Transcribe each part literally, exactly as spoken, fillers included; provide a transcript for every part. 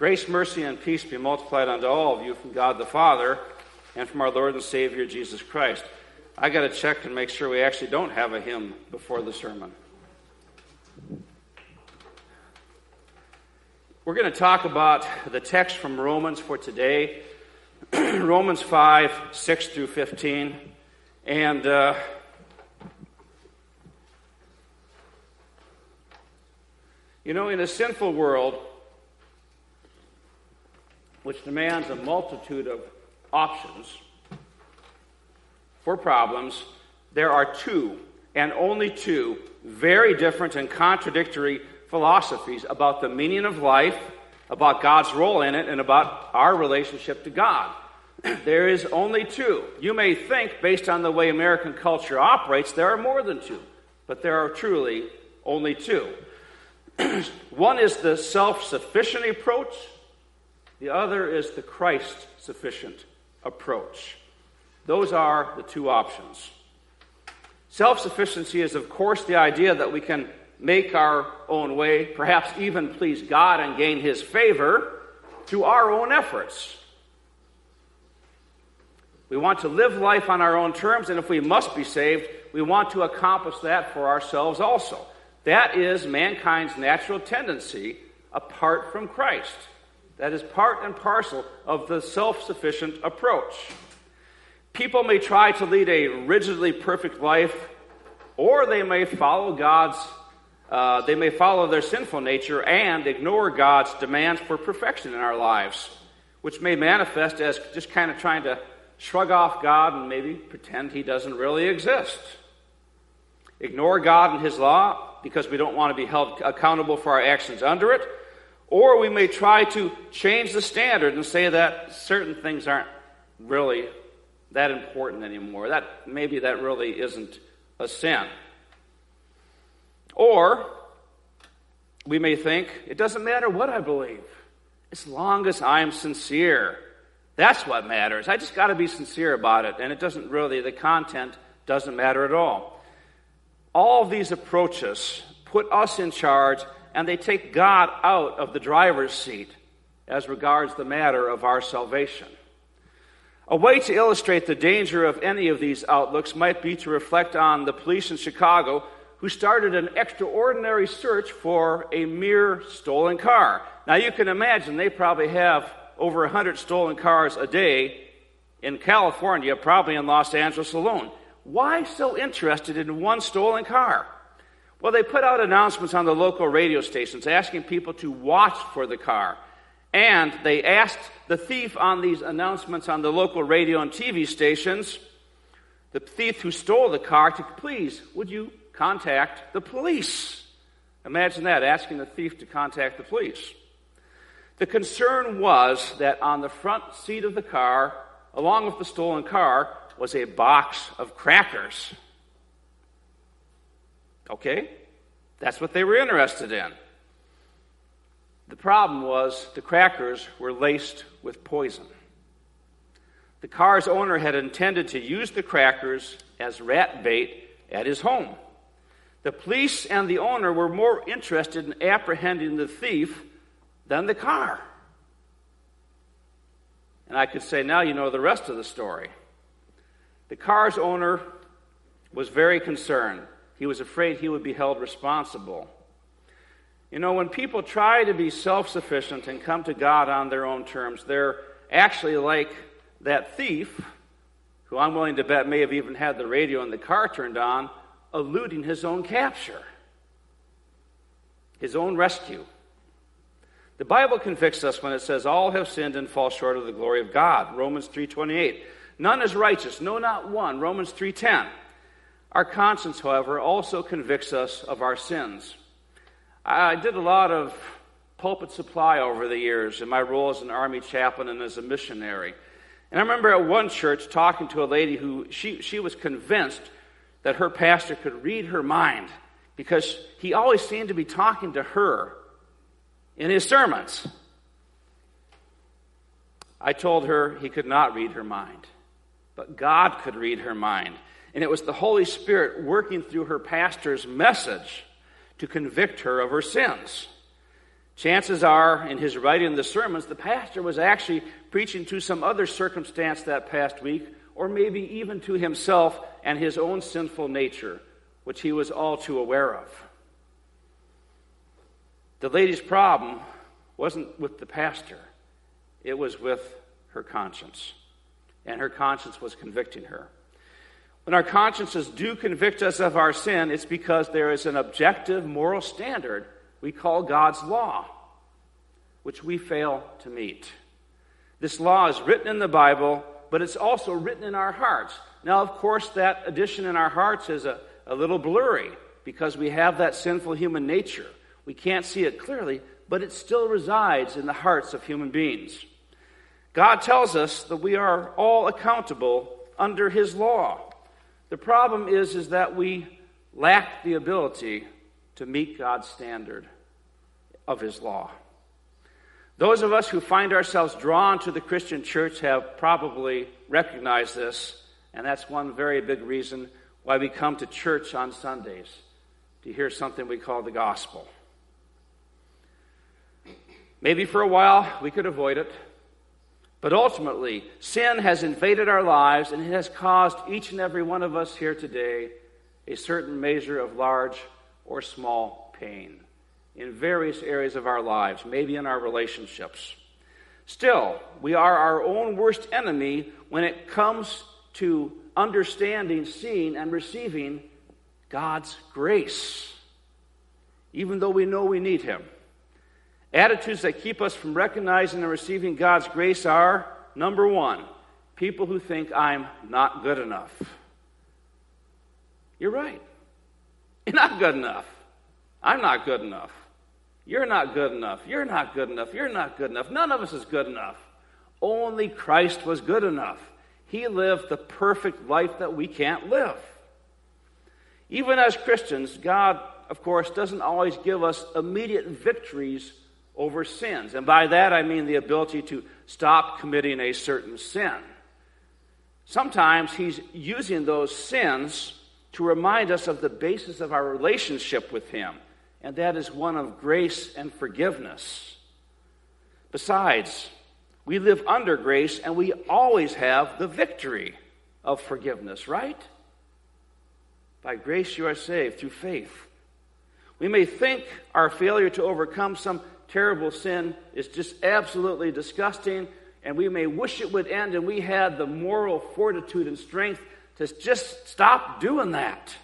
Grace, mercy, and peace be multiplied unto all of you from God the Father and from our Lord and Savior Jesus Christ. I got to check and make sure we actually don't have a hymn before the sermon. We're going to talk about the text from Romans for today, Romans five, six through fifteen. And uh, you know, in a sinful world, which demands a multitude of options for problems, there are two, and only two, very different and contradictory philosophies about the meaning of life, about God's role in it, and about our relationship to God. There is only two. You may think, based on the way American culture operates, there are more than two, but there are truly only two. One is the self-sufficient approach. The other is the Christ-sufficient approach. Those are the two options. Self-sufficiency is, of course, the idea that we can make our own way, perhaps even please God and gain His favor through our own efforts. We want to live life on our own terms, and if we must be saved, we want to accomplish that for ourselves also. That is mankind's natural tendency apart from Christ. That is part and parcel of the self-sufficient approach. People may try to lead a rigidly perfect life, or they may follow God's, uh, they may follow their sinful nature and ignore God's demands for perfection in our lives, which may manifest as just kind of trying to shrug off God and maybe pretend He doesn't really exist. Ignore God and His law because we don't want to be held accountable for our actions under it. Or we may try to change the standard and say that certain things aren't really that important anymore. That maybe that really isn't a sin. Or we may think, it doesn't matter what I believe, as long as I'm sincere. That's what matters. I just got to be sincere about it, and it doesn't really, the content doesn't matter at all. All of these approaches put us in charge, and they take God out of the driver's seat as regards the matter of our salvation. A way to illustrate the danger of any of these outlooks might be to reflect on the police in Chicago who started an extraordinary search for a mere stolen car. Now you can imagine they probably have over one hundred stolen cars a day in California, probably in Los Angeles alone. Why so interested in one stolen car? Well, they put out announcements on the local radio stations asking people to watch for the car. And they asked the thief on these announcements on the local radio and T V stations, the thief who stole the car, to please, would you contact the police? Imagine that, asking the thief to contact the police. The concern was that on the front seat of the car, along with the stolen car, was a box of crackers. Okay? That's what they were interested in. The problem was the crackers were laced with poison. The car's owner had intended to use the crackers as rat bait at his home. The police and the owner were more interested in apprehending the thief than the car. And I could say, now you know the rest of the story. The car's owner was very concerned. He was afraid he would be held responsible. You know, when people try to be self-sufficient and come to God on their own terms, they're actually like that thief, who I'm willing to bet may have even had the radio in the car turned on, eluding his own capture, his own rescue. The Bible convicts us when it says, all have sinned and fall short of the glory of God, Romans three twenty-eight. None is righteous, no, not one, Romans three ten. Our conscience, however, also convicts us of our sins. I did a lot of pulpit supply over the years in my role as an army chaplain and as a missionary. And I remember at one church talking to a lady who, she, she was convinced that her pastor could read her mind because he always seemed to be talking to her in his sermons. I told her he could not read her mind, but God could read her mind. And it was the Holy Spirit working through her pastor's message to convict her of her sins. Chances are, in his writing the sermons, the pastor was actually preaching to some other circumstance that past week, or maybe even to himself and his own sinful nature, which he was all too aware of. The lady's problem wasn't with the pastor. It was with her conscience. And her conscience was convicting her. When our consciences do convict us of our sin, it's because there is an objective moral standard we call God's law, which we fail to meet. This law is written in the Bible, but it's also written in our hearts. Now, of course, that addition in our hearts is a, a little blurry because we have that sinful human nature. We can't see it clearly, but it still resides in the hearts of human beings. God tells us that we are all accountable under his law. The problem is, is that we lack the ability to meet God's standard of his law. Those of us who find ourselves drawn to the Christian church have probably recognized this, and that's one very big reason why we come to church on Sundays, to hear something we call the gospel. Maybe for a while we could avoid it, but ultimately sin has invaded our lives, and it has caused each and every one of us here today a certain measure of large or small pain in various areas of our lives, maybe in our relationships. Still, we are our own worst enemy when it comes to understanding, seeing, and receiving God's grace, even though we know we need him. Attitudes that keep us from recognizing and receiving God's grace are, number one, people who think I'm not good enough. You're right. You're not good enough. I'm not good enough. You're not good enough. You're not good enough. You're not good enough. None of us is good enough. Only Christ was good enough. He lived the perfect life that we can't live. Even as Christians, God, of course, doesn't always give us immediate victories over sins. And by that I mean the ability to stop committing a certain sin. Sometimes he's using those sins to remind us of the basis of our relationship with him, and that is one of grace and forgiveness. Besides, we live under grace, and we always have the victory of forgiveness, right? By grace you are saved through faith. We may think our failure to overcome some terrible sin is just absolutely disgusting, and we may wish it would end, and we had the moral fortitude and strength to just stop doing that.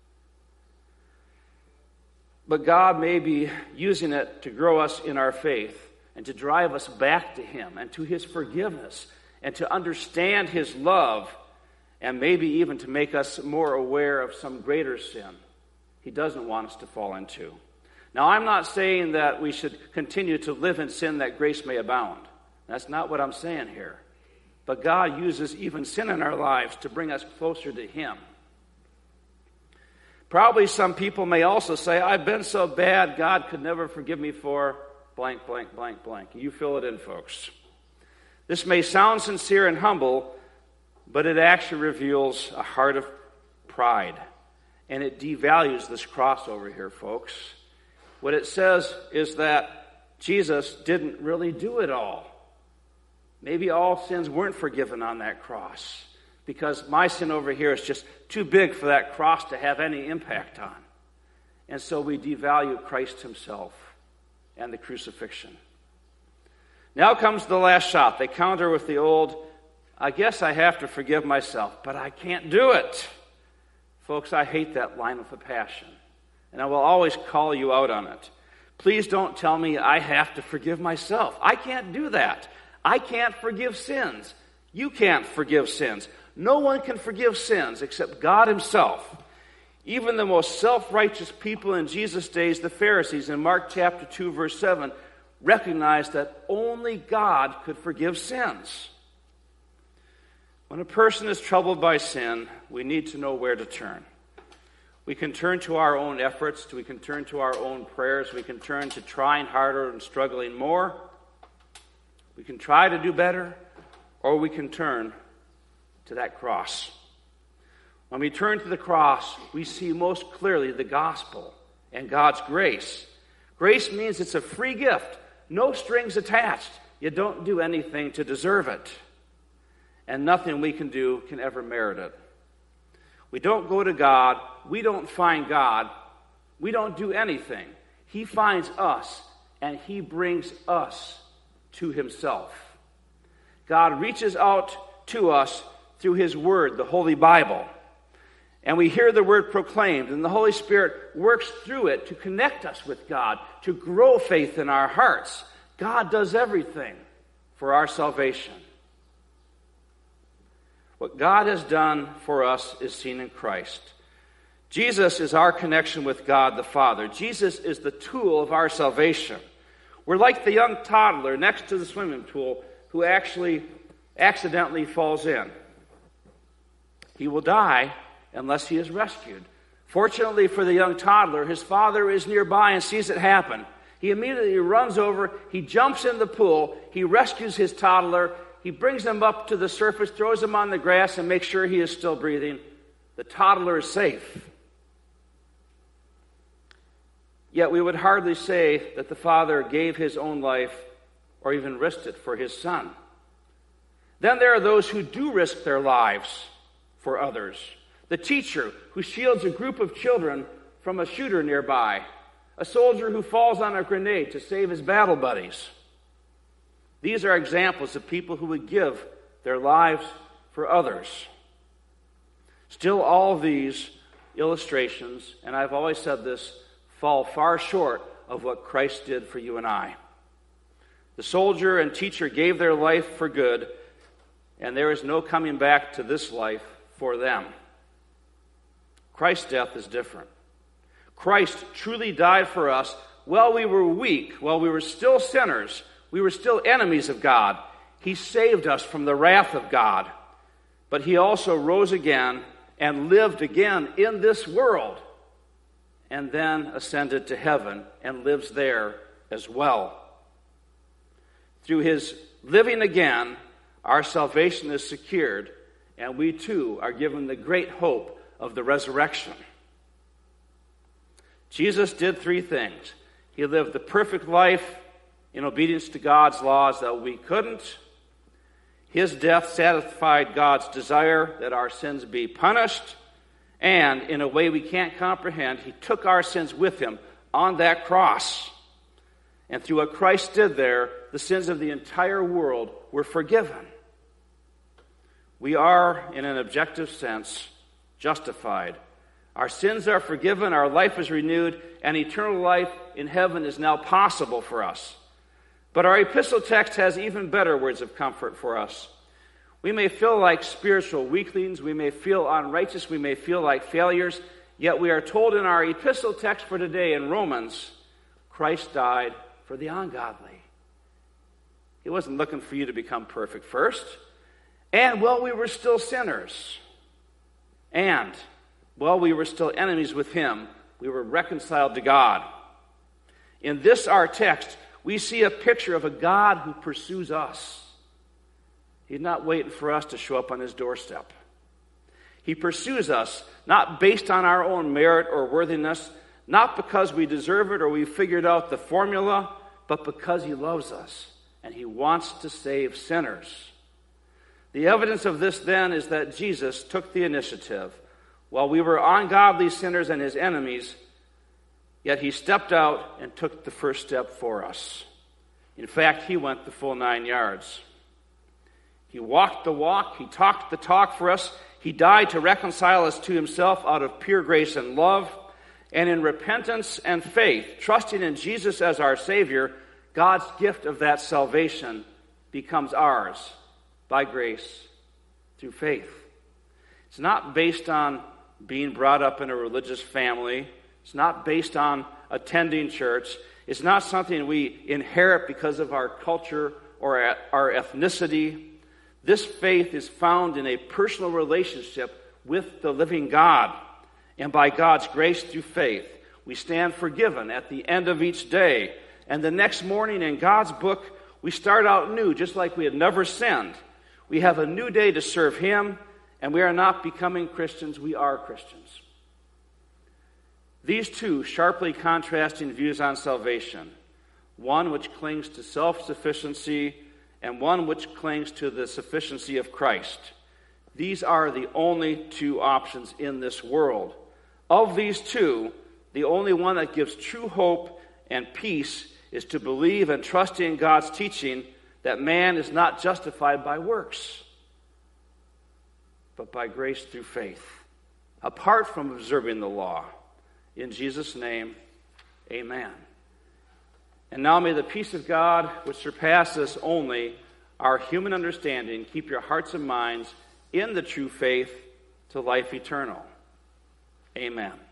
But God may be using it to grow us in our faith and to drive us back to him and to his forgiveness and to understand his love, and maybe even to make us more aware of some greater sin he doesn't want us to fall into. Now, I'm not saying that we should continue to live in sin that grace may abound. That's not what I'm saying here. But God uses even sin in our lives to bring us closer to him. Probably some people may also say, I've been so bad, God could never forgive me for blank, blank, blank, blank. You fill it in, folks. This may sound sincere and humble, but it actually reveals a heart of pride. And it devalues this cross over here, folks. What it says is that Jesus didn't really do it all. Maybe all sins weren't forgiven on that cross, because my sin over here is just too big for that cross to have any impact on. And so we devalue Christ himself and the crucifixion. Now comes the last shot. They counter with the old, I guess I have to forgive myself, but I can't do it. Folks, I hate that line with a passion, and I will always call you out on it. Please don't tell me I have to forgive myself. I can't do that. I can't forgive sins. You can't forgive sins. No one can forgive sins except God himself. Even the most self-righteous people in Jesus' days, the Pharisees, in Mark chapter two, verse seven, recognized that only God could forgive sins. When a person is troubled by sin, we need to know where to turn. We can turn to our own efforts, we can turn to our own prayers, we can turn to trying harder and struggling more. We can try to do better, or we can turn to that cross. When we turn to the cross, we see most clearly the gospel and God's grace. Grace means it's a free gift, no strings attached. You don't do anything to deserve it. And nothing we can do can ever merit it. We don't go to God. We don't find God. We don't do anything. He finds us, and he brings us to himself. God reaches out to us through his word, the Holy Bible. And we hear the word proclaimed, and the Holy Spirit works through it to connect us with God, to grow faith in our hearts. God does everything for our salvation. What God has done for us is seen in Christ. Jesus is our connection with God the Father. Jesus is the tool of our salvation. We're like the young toddler next to the swimming pool who actually accidentally falls in. He will die unless he is rescued. Fortunately for the young toddler, his father is nearby and sees it happen. He immediately runs over, he jumps in the pool, he rescues his toddler, he brings him up to the surface, throws him on the grass, and makes sure he is still breathing. The toddler is safe. Yet we would hardly say that the father gave his own life or even risked it for his son. Then there are those who do risk their lives for others. The teacher who shields a group of children from a shooter nearby. A soldier who falls on a grenade to save his battle buddies. These are examples of people who would give their lives for others. Still, all of these illustrations, and I've always said this, fall far short of what Christ did for you and I. The soldier and teacher gave their life for good, and there is no coming back to this life for them. Christ's death is different. Christ truly died for us while we were weak, while we were still sinners, we were still enemies of God. He saved us from the wrath of God. But he also rose again and lived again in this world, and then ascended to heaven and lives there as well. Through his living again, our salvation is secured, and we too are given the great hope of the resurrection. Jesus did three things. He lived the perfect life in obedience to God's laws that we couldn't. His death satisfied God's desire that our sins be punished. And in a way we can't comprehend, he took our sins with him on that cross. And through what Christ did there, the sins of the entire world were forgiven. We are, in an objective sense, justified. Our sins are forgiven, our life is renewed, and eternal life in heaven is now possible for us. But our epistle text has even better words of comfort for us. We may feel like spiritual weaklings, we may feel unrighteous, we may feel like failures, yet we are told in our epistle text for today in Romans, Christ died for the ungodly. He wasn't looking for you to become perfect first. And while we were still sinners, and while we were still enemies with him, we were reconciled to God. In this, our text, we see a picture of a God who pursues us. He's not waiting for us to show up on his doorstep. He pursues us, not based on our own merit or worthiness, not because we deserve it or we figured out the formula, but because he loves us and he wants to save sinners. The evidence of this, then, is that Jesus took the initiative. While we were ungodly sinners and his enemies, yet he stepped out and took the first step for us. In fact, he went the full nine yards. He walked the walk, he talked the talk for us, he died to reconcile us to himself out of pure grace and love, and in repentance and faith, trusting in Jesus as our Savior, God's gift of that salvation becomes ours by grace through faith. It's not based on being brought up in a religious family. It's not based on attending church. It's not something we inherit because of our culture or our ethnicity. This faith is found in a personal relationship with the living God. And by God's grace through faith, we stand forgiven at the end of each day. And the next morning in God's book, we start out new, just like we had never sinned. We have a new day to serve him, and we are not becoming Christians, we are Christians. These two sharply contrasting views on salvation, one which clings to self-sufficiency and one which clings to the sufficiency of Christ, these are the only two options in this world. Of these two, the only one that gives true hope and peace is to believe and trust in God's teaching that man is not justified by works, but by grace through faith, apart from observing the law. In Jesus' name, amen. And now may the peace of God, which surpasses only our human understanding, keep your hearts and minds in the true faith to life eternal. Amen.